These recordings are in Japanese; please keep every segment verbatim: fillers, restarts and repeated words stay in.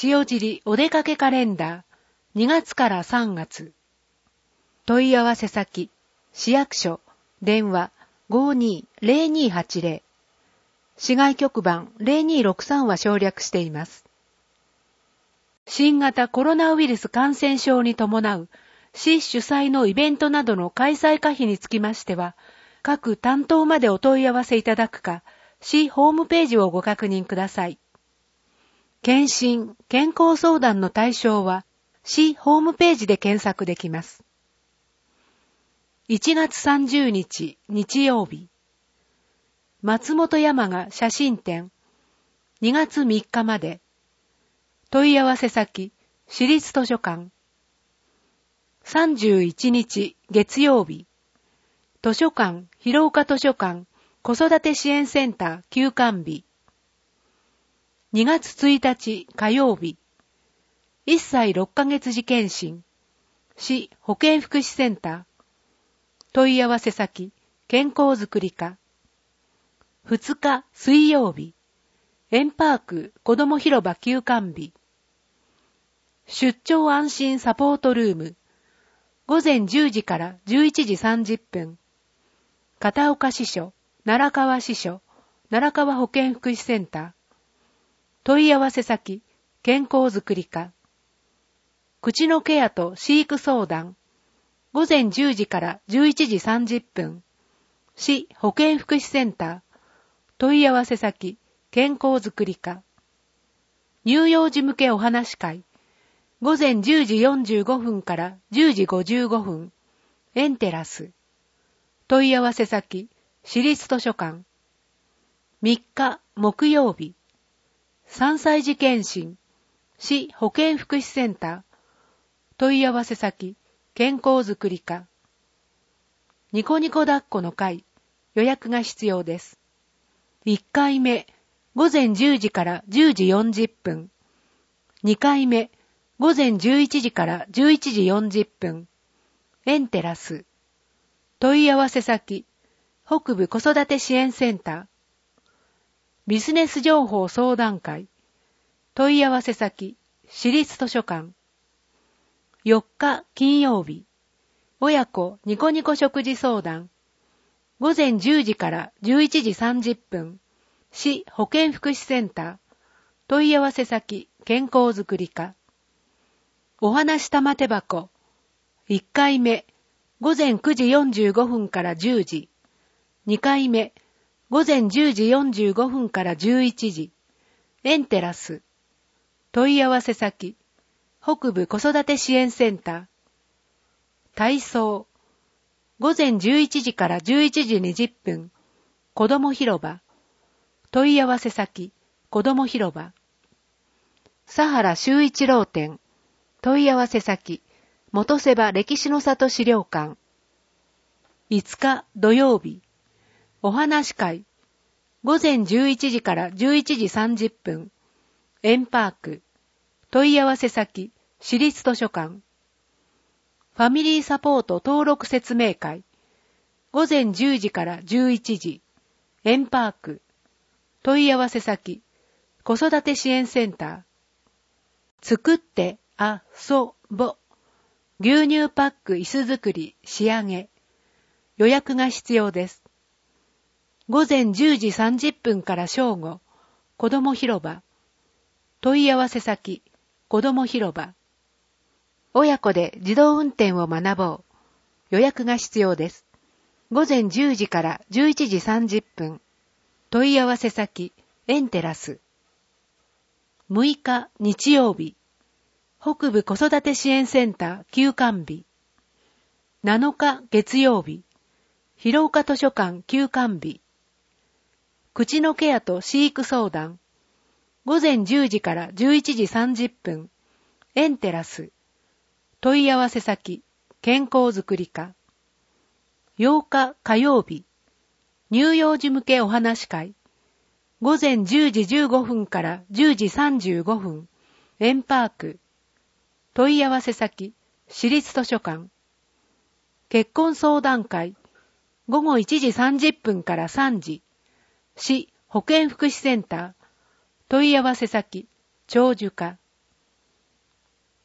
塩尻お出かけカレンダーにがつからさんがつ。問い合わせ先、市役所、電話 ごーにーぜろにーはちぜろ。市外局番ぜろにーろくさんは省略しています。新型コロナウイルス感染症に伴う市主催のイベントなどの開催可否につきましては、各担当までお問い合わせいただくか、市ホームページをご確認ください。検診、健康相談の対象は、市ホームページで検索できます。いちがつさんじゅうにち、日曜日。松本山雅写真展、にがつみっかまで。問い合わせ先、市立図書館。さんじゅういちにち、月曜日。図書館、広岡図書館、子育て支援センター休館日。にがつついたち火曜日、いっさいろっかげつ時検診、市保健福祉センター、問い合わせ先、健康づくり課。ふつか水曜日、エンパーク子ども広場休館日。出張安心サポートルーム、ごぜんじゅうじからじゅういちじさんじゅっぷん。片岡支所、奈良川支所、奈良川保健福祉センター。問い合わせ先、健康づくり課。口のケアと飼育相談。ごぜんじゅうじからじゅういちじさんじゅっぷん。市保健福祉センター。問い合わせ先、健康づくり課。乳幼児向けお話会。ごぜんじゅうじよんじゅうごふんからじゅうじごじゅうごふん。エンテラス。問い合わせ先、市立図書館。みっか木曜日。さんさい児検診、市保健福祉センター、問い合わせ先、健康づくり課。ニコニコ抱っこの会、予約が必要です。いっかいめ、ごぜんじゅうじからじゅうじよんじゅっぷん。にかいめ、ごぜんじゅういちじからじゅういちじよんじゅっぷん。エンテラス。問い合わせ先、北部子育て支援センター。ビジネス情報相談会。問い合わせ先、市立図書館。よっか金曜日。親子ニコニコ食事相談。ごぜんじゅうじからじゅういちじさんじゅっぷん。市保健福祉センター。問い合わせ先、健康づくり課。お話玉手箱。いっかいめ。ごぜんくじよんじゅうごふんからじゅうじ。にかいめ。ごぜんじゅうじよんじゅうごふんからじゅういちじ。エンテラス。問い合わせ先。北部子育て支援センター。体操。ごぜんじゅういちじからじゅういちじにじゅっぷん。子ども広場。問い合わせ先。子ども広場。佐原修一郎店。問い合わせ先。元瀬場歴史の里資料館。いつか土曜日。お話会。ごぜんじゅういちじからじゅういちじさんじゅっぷん。エンパーク。問い合わせ先。市立図書館。ファミリーサポート登録説明会。ごぜんじゅうじからじゅういちじ。エンパーク。問い合わせ先。子育て支援センター。作ってあそぼ。牛乳パック椅子作り仕上げ。予約が必要です。ごぜんじゅうじさんじゅっぷんから正午。子ども広場。問い合わせ先。子ども広場。親子で自動運転を学ぼう。予約が必要です。ごぜんじゅうじからじゅういちじさんじゅっぷん。問い合わせ先。エンテラス。むいか日曜日。北部子育て支援センター休館日。なのか月曜日。広岡図書館休館日。口のケアと飼育相談。ごぜんじゅうじからじゅういちじさんじゅっぷん。エンテラス。問い合わせ先。健康づくり課。ようか火曜日。乳幼児向けお話会。ごぜんじゅうじじゅうごふんからじゅうじさんじゅうごふん。エンパーク。問い合わせ先。市立図書館。結婚相談会。ごごいちじさんじゅっぷんからさんじ。市保健福祉センター。問い合わせ先。長寿課。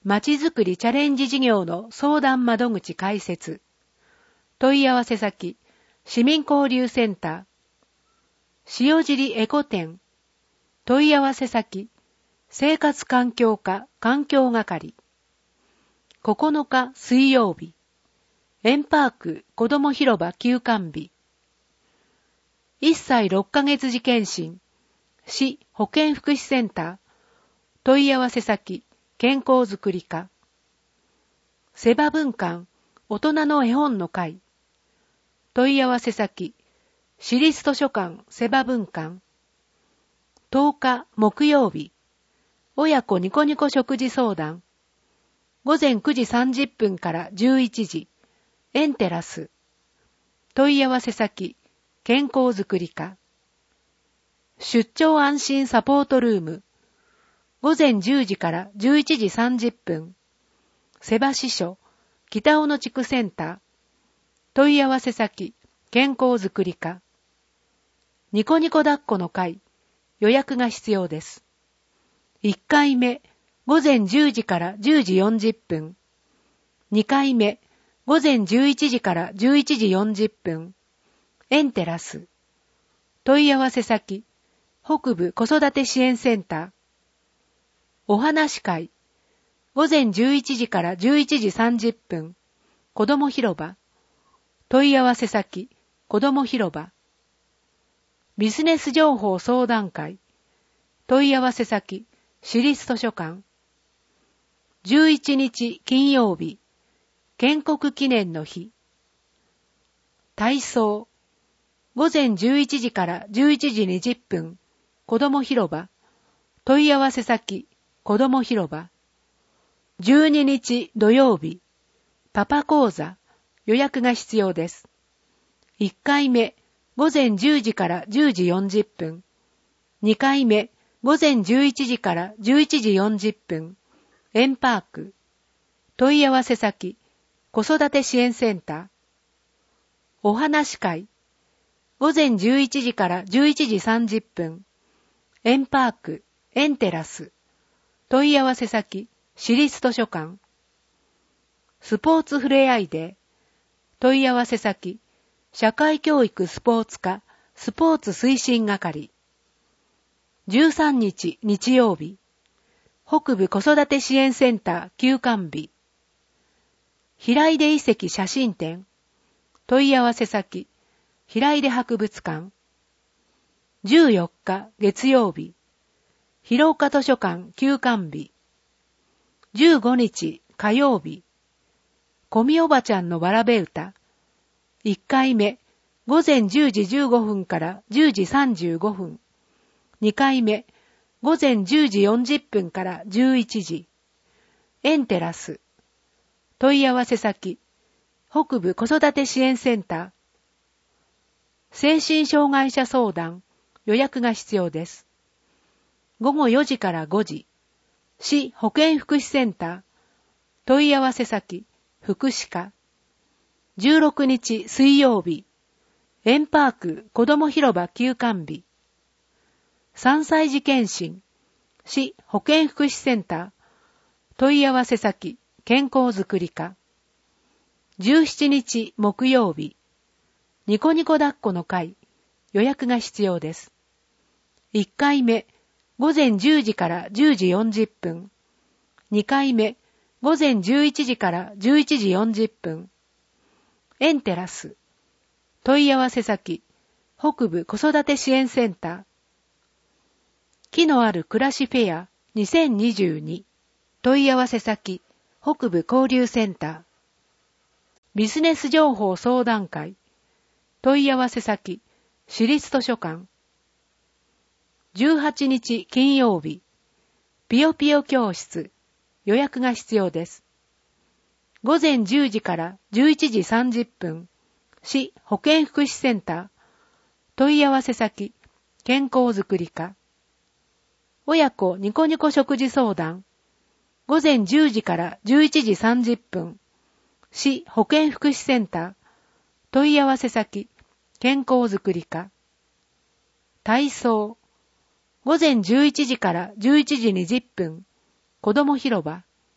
まちづくりチャレンジ事業の相談窓口開設。問い合わせ先、市民交流センター。塩尻エコ店。問い合わせ先、生活環境課環境係。ここのか水曜日。エンパーク子ども広場休館日。いっさいろっかげつ時検診。市保健福祉センター。問い合わせ先、健康づくり課。セバ文館、大人の絵本の会。問い合わせ先、市立図書館セバ文館。とおか木曜日、親子ニコニコ食事相談。ごぜんくじさんじゅっぷんからじゅういちじ、エンテラス。問い合わせ先、健康づくり課。出張安心サポートルーム。ごぜんじゅうじからじゅういちじさんじゅっぷん。瀬場支所、北小野地区センター。問い合わせ先、健康づくり課。ニコニコ抱っこの会、予約が必要です。いっかいめ、ごぜんじゅうじからじゅうじよんじゅっぷん。にかいめ、ごぜんじゅういちじからじゅういちじよんじゅっぷん。エンテラス。問い合わせ先、北部子育て支援センター。お話会。ごぜんじゅういちじからじゅういちじさんじゅっぷん。子ども広場。問い合わせ先、子ども広場。ビジネス情報相談会。問い合わせ先、市立図書館。じゅういちにち金曜日。建国記念の日。体操。ごぜんじゅういちじからじゅういちじにじゅっぷん。子ども広場。問い合わせ先、子ども広場。じゅうににち土曜日。パパ講座。予約が必要です。いっかいめ、ごぜんじゅうじからじゅうじよんじゅっぷん。にかいめ、ごぜんじゅういちじからじゅういちじよんじゅっぷん。エンパーク。問い合わせ先、子育て支援センター。お話会。ごぜんじゅういちじからじゅういちじさんじゅっぷん。エンパーク、エンテラス。問い合わせ先、市立図書館。スポーツふれあいデー。問い合わせ先、社会教育スポーツ課、スポーツ推進係。じゅうさんにち日曜日。北部子育て支援センター休館日。平出遺跡写真展。問い合わせ先、平出博物館。じゅうよっか月曜日。広岡図書館休館日。じゅうごにち火曜日。小見おばちゃんのわらべ歌。いっかいめ、ごぜんじゅうじじゅうごふんからじゅうじさんじゅうごふん。にかいめ、ごぜんじゅうじよんじゅっぷんからじゅういちじ。エンテラス。問い合わせ先、北部子育て支援センター。精神障害者相談、予約が必要です。ごごよじからごじ。市保健福祉センター。問い合わせ先、福祉課。じゅうろくにち水曜日。エンパーク子ども広場休館日。さんさい児検診。市保健福祉センター。問い合わせ先、健康づくり課。じゅうしちにち木曜日。ニコニコ抱っこの会。予約が必要です。いっかいめ、ごぜんじゅうじからじゅうじよんじゅっぷん。にかいめ、ごぜんじゅういちじからじゅういちじよんじゅっぷん。エンテラス。問い合わせ先、北部子育て支援センター。木のある暮らしフェアにせんにじゅうに。問い合わせ先、北部交流センター。ビジネス情報相談会。問い合わせ先、市立図書館。じゅうはちにち金曜日。ぴよぴよ教室。予約が必要です。ごぜんじゅうじからじゅういちじさんじゅっぷん。市保健福祉センター。問い合わせ先、健康づくり課。親子ニコニコ食事相談。ごぜんじゅうじからじゅういちじさんじゅっぷん。市保健福祉センター。問い合わせ先、健康づくり課。体操。ごぜんじゅういちじからじゅういちじにじゅっぷん。子ども広場。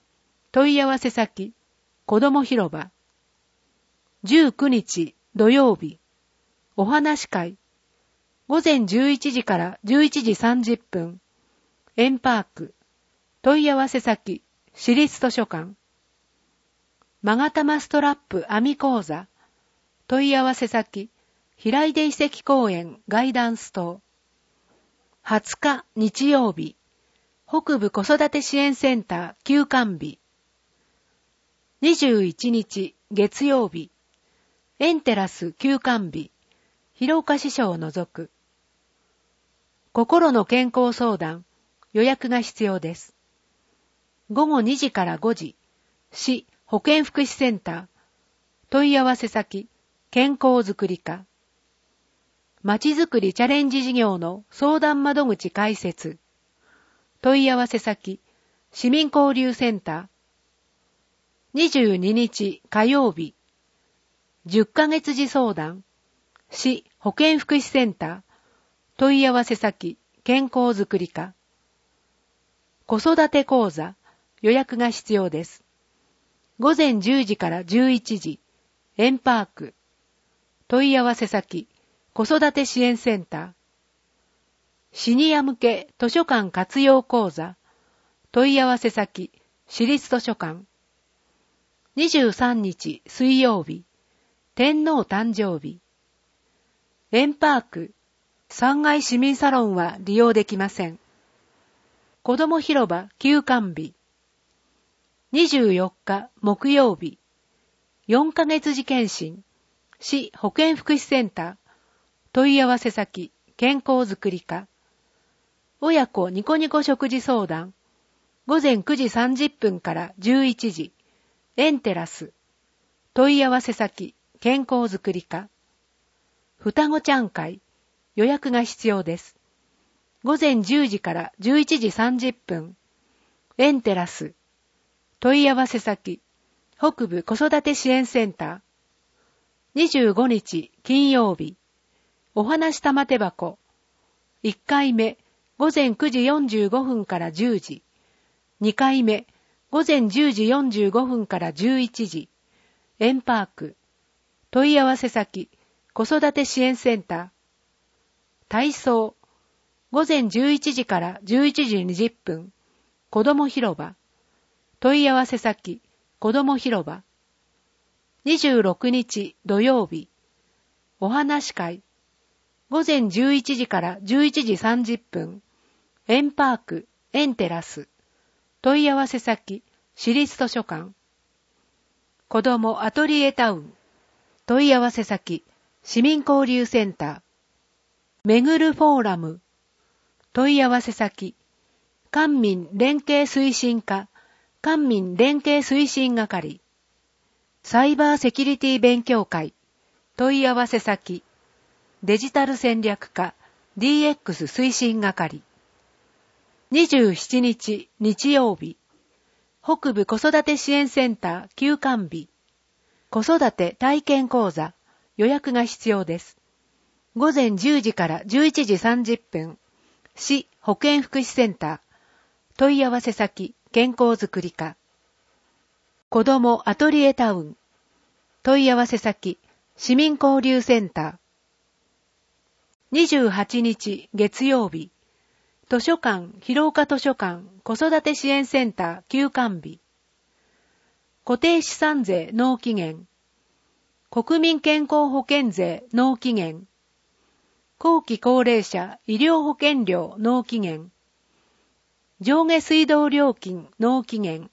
問い合わせ先、子ども広場。じゅうくにち土曜日、お話会。午前じゅういちじからじゅういちじさんじゅっぷん。エンパーク。問い合わせ先、私立図書館。まがたまストラップ編み講座。問い合わせ先、平出遺跡公園ガイダンス棟。はつか日曜日、北部子育て支援センター休館日。にじゅういちにち月曜日、エンテラス休館日、広岡支所を除く。心の健康相談、予約が必要です。ごごにじからごじ、市保健福祉センター、問い合わせ先、健康づくり課。まちづくりチャレンジ事業の相談窓口開設。問い合わせ先、市民交流センター。にじゅうににち火曜日、じゅっかげつ児相談、市保健福祉センター。問い合わせ先、健康づくり課。子育て講座、予約が必要です。ごぜんじゅうじからじゅういちじ、エンパーク。問い合わせ先、子育て支援センター。シニア向け図書館活用講座。問い合わせ先、私立図書館。にじゅうさんにち水曜日、天皇誕生日。エンパーク、さんがい市民サロンは利用できません。子ども広場休館日。にじゅうよっか木曜日、よんかげつ児検診、市保健福祉センター。問い合わせ先、健康づくり課。親子ニコニコ食事相談。ごぜんくじさんじゅっぷんからじゅういちじ。エンテラス。問い合わせ先、健康づくり課。双子ちゃん会。予約が必要です。ごぜんじゅうじからじゅういちじさんじゅっぷん。エンテラス。問い合わせ先、北部子育て支援センター。にじゅうごにち金曜日。お話玉手箱。いっかいめ、ごぜんくじよんじゅうごふんからじゅうじ。にかいめ、ごぜんじゅうじよんじゅうごふんからじゅういちじ。エンパーク。問い合わせ先、子育て支援センター。体操。ごぜんじゅういちじからじゅういちじにじゅっぷん。子ども広場。問い合わせ先、子ども広場。にじゅうろくにち土曜日。お話会。ごぜんじゅういちじからじゅういちじさんじゅっぷん。エンパーク、エンテラス。問い合わせ先、私立図書館。子どもアトリエタウン。問い合わせ先、市民交流センター。めぐるフォーラム。問い合わせ先、官民連携推進課、官民連携推進係。サイバーセキュリティ勉強会。問い合わせ先、デジタル戦略課 ディーエックス 推進係。にじゅうしちにち日曜日、北部子育て支援センター休館日。子育て体験講座、予約が必要です。ごぜんじゅうじからじゅういちじさんじゅっぷん、市保健福祉センター。問い合わせ先、健康づくり課。子どもアトリエタウン。問い合わせ先、市民交流センター。にじゅうはちにち月曜日、図書館広岡図書館子育て支援センター休館日。固定資産税納期限。国民健康保険税納期限。後期高齢者医療保険料納期限。上下水道料金納期限。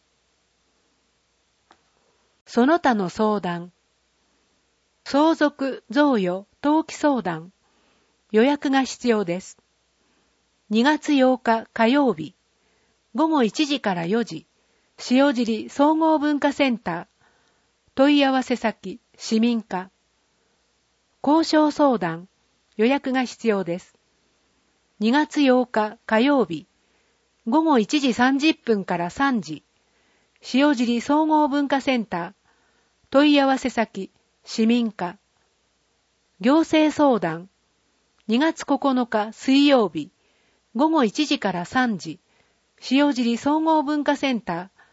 その他の相談。相続、贈与、登記相談。予約が必要です。にがつようか火曜日、ごごいちじからよじ、塩尻総合文化センター。問い合わせ先、市民課。交渉相談。予約が必要です。にがつようか火曜日、ごごいちじさんじゅっぷんからさんじ、塩尻総合文化センター。問い合わせ先、市民課。行政相談。にがつここのか水曜日、ごごいちじからさんじ、塩尻総合文化センター。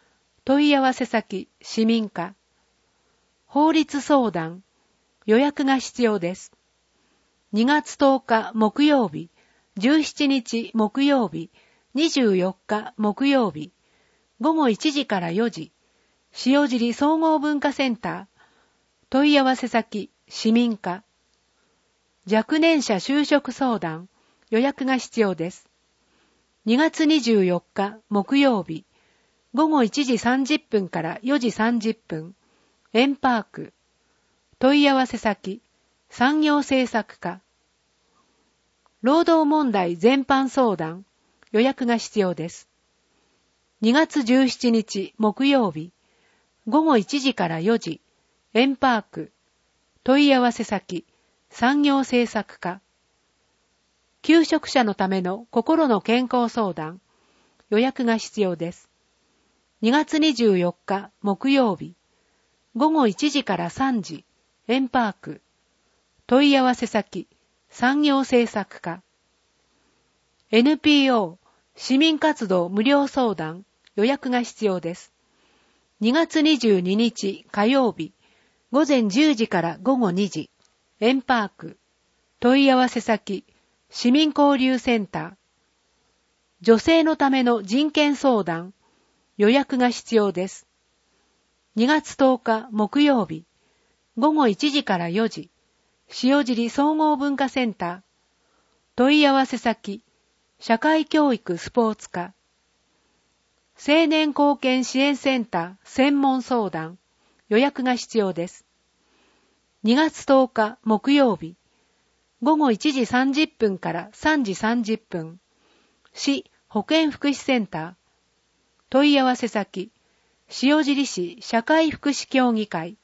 問い合わせ先、市民課。法律相談、予約が必要です。にがつとおか木曜日、じゅうしちにち木曜日、にじゅうよっか木曜日、ごごいちじからよじ、塩尻総合文化センター、問い合わせ先、市民課。若年者就職相談、予約が必要です。にがつにじゅうよっか木曜日、ごごいちじさんじゅっぷんからよじさんじゅっぷん、エンパーク。問い合わせ先、産業政策課。労働問題全般相談、予約が必要です。にがつじゅうしちにち木曜日、ごごいちじからよじ、エンパーク。問い合わせ先、産業政策課。求職者のための心の健康相談、予約が必要です。にがつにじゅうよっか木曜日、ごごいちじからさんじ、エンパーク。問い合わせ先、産業政策課。エヌピーオー 市民活動無料相談、予約が必要です。にがつにじゅうににち火曜日、ごぜんじゅうじからごごにじ、エンパーク。問い合わせ先、市民交流センター。女性のための人権相談、予約が必要です。にがつとおか木曜日、ごごいちじからよじ、塩尻総合文化センター。問い合わせ先、社会教育スポーツ課。青年貢献支援センター専門相談、予約が必要です。にがつとおか木曜日、ごごいちじさんじゅっぷんからさんじさんじゅっぷん、市保健福祉センター。問い合わせ先、塩尻市社会福祉協議会。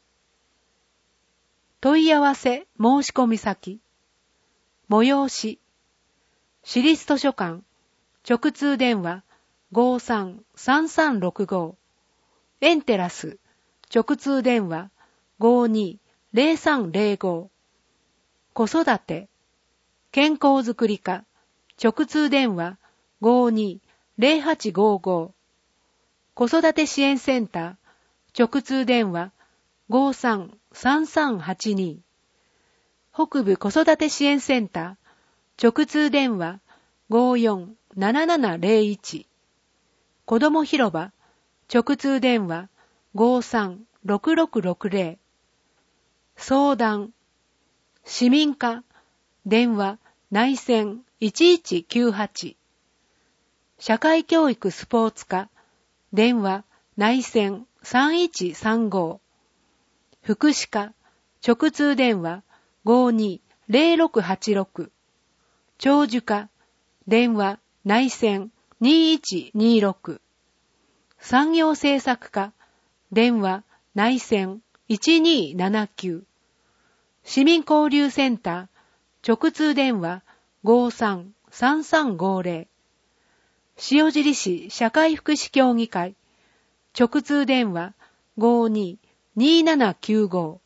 問い合わせ申し込み先、催し、市立図書館、直通電話 ごーさんさんさんろくご、エンテラス、直通電話 ごーにーぜろさんぜろご、子育て、健康づくり課、直通電話 ごーにーぜろはちごーご、子育て支援センター、直通電話 ごーさんさんさんはちに、北部子育て支援センター、直通電話 ごーよんななななぜろいち、子ども広場、直通電話 ごーさんろくろくろくぜろ、相談、市民課、電話、内線いちいちきゅうはち、社会教育スポーツ課、電話、内線さんいちさんご、福祉課、直通電話 ごーにーぜろろくはちろく、長寿課、電話、内線にいちにろく、産業政策課、電話、内線いちにななきゅう、市民交流センター、直通電話 ごーさんさんさんごぜろ、塩尻市社会福祉協議会、直通電話 ごーにーにーななきゅうご、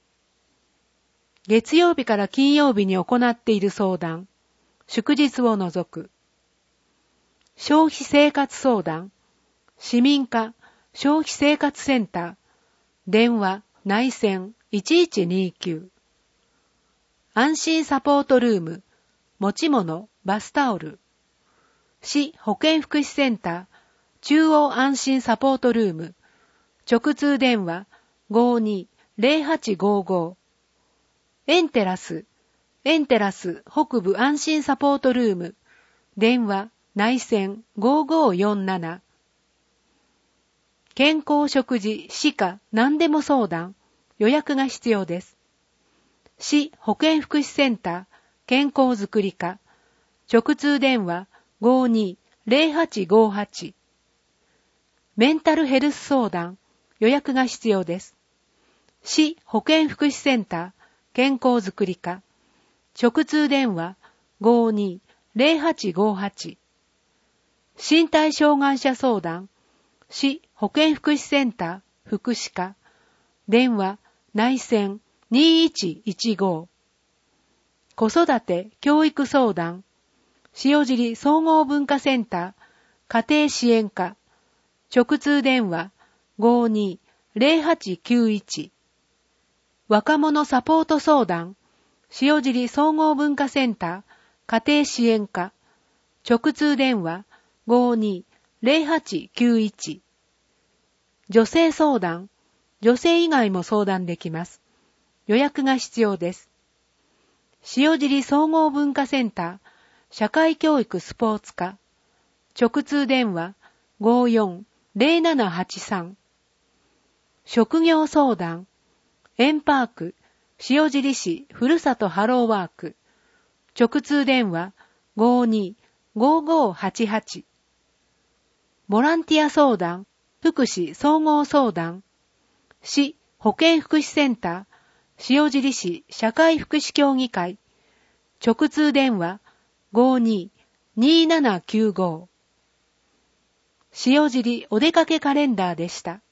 月曜日から金曜日に行っている相談、祝日を除く。消費生活相談、市民課消費生活センター、電話、内線いちいちにきゅう。安心サポートルーム、持ち物、バスタオル。市保健福祉センター、中央安心サポートルーム、直通電話 ごーにーぜろはちごーご。エンテラス、エンテラス北部安心サポートルーム、電話、内線ごーごーよんなな。健康食事、歯科、何でも相談、予約が必要です。市保健福祉センター、健康づくり課、直通電話 ごーにーぜろはちごーはち。メンタルヘルス相談、予約が必要です。市保健福祉センター、健康づくり課、直通電話 ごーにーぜろはちごーはち。身体障害者相談、市保健福祉センター、福祉課、電話、内線にいちいちご。子育て教育相談、塩尻総合文化センター、家庭支援課、直通電話ごーにー ゼロはちきゅういち。若者サポート相談、塩尻総合文化センター家庭支援課、直通電話 ごーにー ゼロはちきゅういち。女性相談、女性以外も相談できます。予約が必要です。塩尻総合文化センター社会教育スポーツ課、直通電話 ごーよん ゼロななはちさん。職業相談、エンパーク塩尻市ふるさとハローワーク、直通電話 ごーにー ごーごーはちはち。ボランティア相談、福祉総合相談、市保健福祉センター塩尻市社会福祉協議会、直通電話 ごーにー にーななきゅうご。塩尻お出かけカレンダーでした。